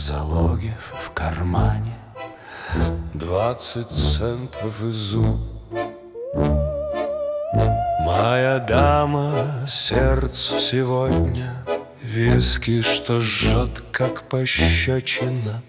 залогив в кармане 20 центов изум. Моя дама, сердце сегодня виски, что жжет, как пощечина.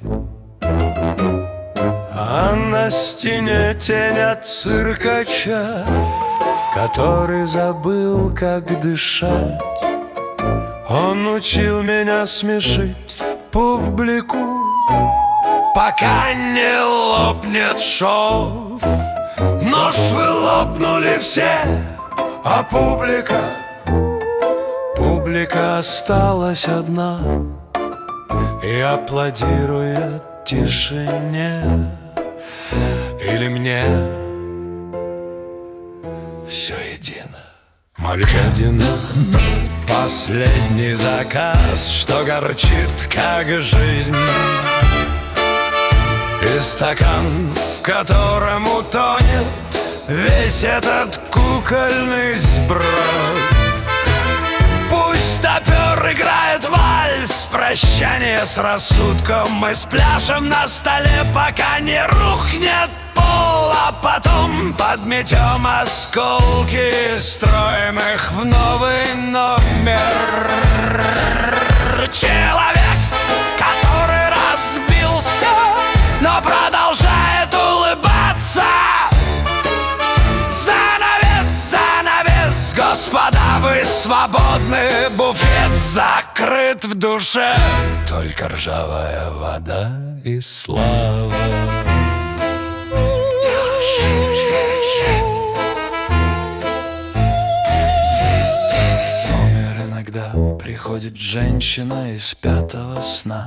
А на стене тень от циркача, который забыл, как дышать. Он учил меня смешить публику, пока не лопнет шов. Нож вы лопнули все, а публика осталась одна и аплодирует тишине. Или мне все едино. Малькадина, последний заказ, что горчит, как жизнь. И стакан, в котором утонет весь этот кукольный сброд. Пусть топер играет вальс, прощание с рассудком. Мы спляшем на столе, пока не рухнет пол, а потом подметем осколки, строим их в новый номер. Человек, который разбился, но продолжает улыбаться. Занавес, господа, вы свободны. Буфет закрыт в душе, только ржавая вода и слава. Номер иногда приходит женщина из пятого сна.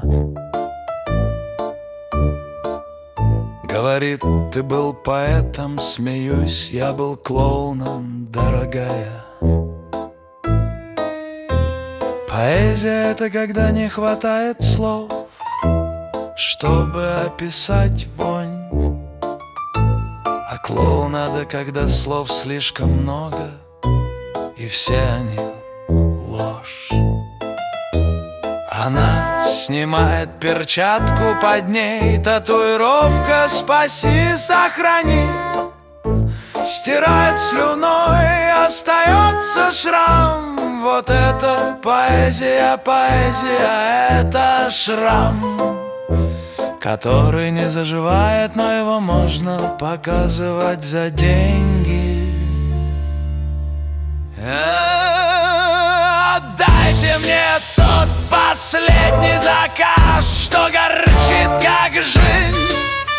Говорит, ты был поэтом, смеюсь, я был клоуном, дорогая. Поэзия — это когда не хватает слов, чтобы описать вонь. А клоунада, когда слов слишком много, и все они ложь. Она снимает перчатку, под ней татуировка «Спаси, сохрани». Стирает слюной, остается шрам. Вот это поэзия, поэзия, это шрам, который не заживает, но его можно показывать за деньги. Отдайте мне тот последний заказ, что горчит, как жизнь.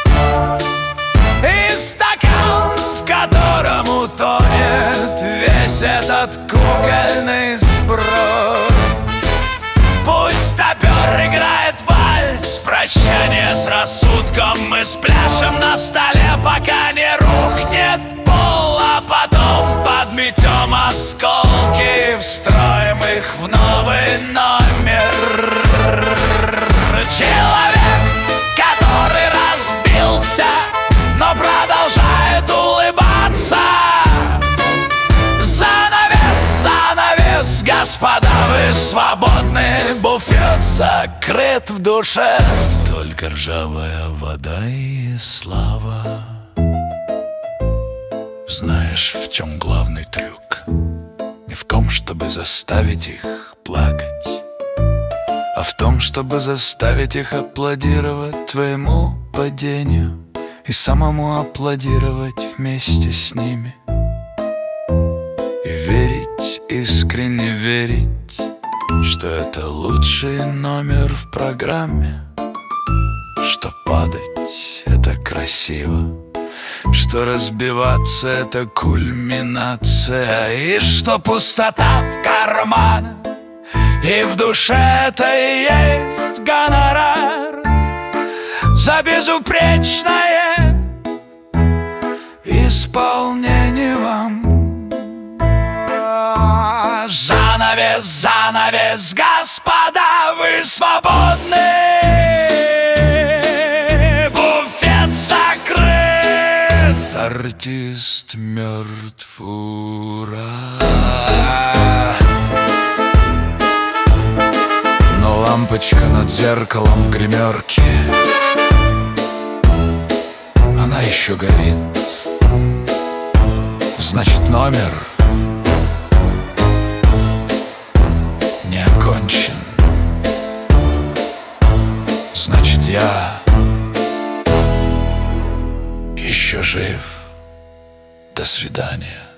И стакан, в котором утонет весь этот кукольный сброд. Пусть топер играет вальс, прощание с рассудком. Мы спляшем на столе, пока не рухнет пол, а потом подметем осколки, встроим их в новый номер. Человек, который разбился, но продолжает улыбаться. Занавес, господа, вы свободны. Буфет закрыт в душе, только ржавая вода и слава. Знаешь, в чем главный трюк? Не в том, чтобы заставить их плакать, а в том, чтобы заставить их аплодировать твоему падению и самому аплодировать вместе с ними. И верить, искренне верить, что это лучший номер в программе, что падать — это красиво, что разбиваться — это кульминация, и что пустота в карманах и в душе — это и есть гонорар за безупречное исполнение вам. Занавес, господа, вы свободны. Буфет закрыт, артист мертв, ура. Но лампы Лампочка над зеркалом в гримерке, она еще горит. Значит, номер не окончен. Значит, я еще жив. До свидания.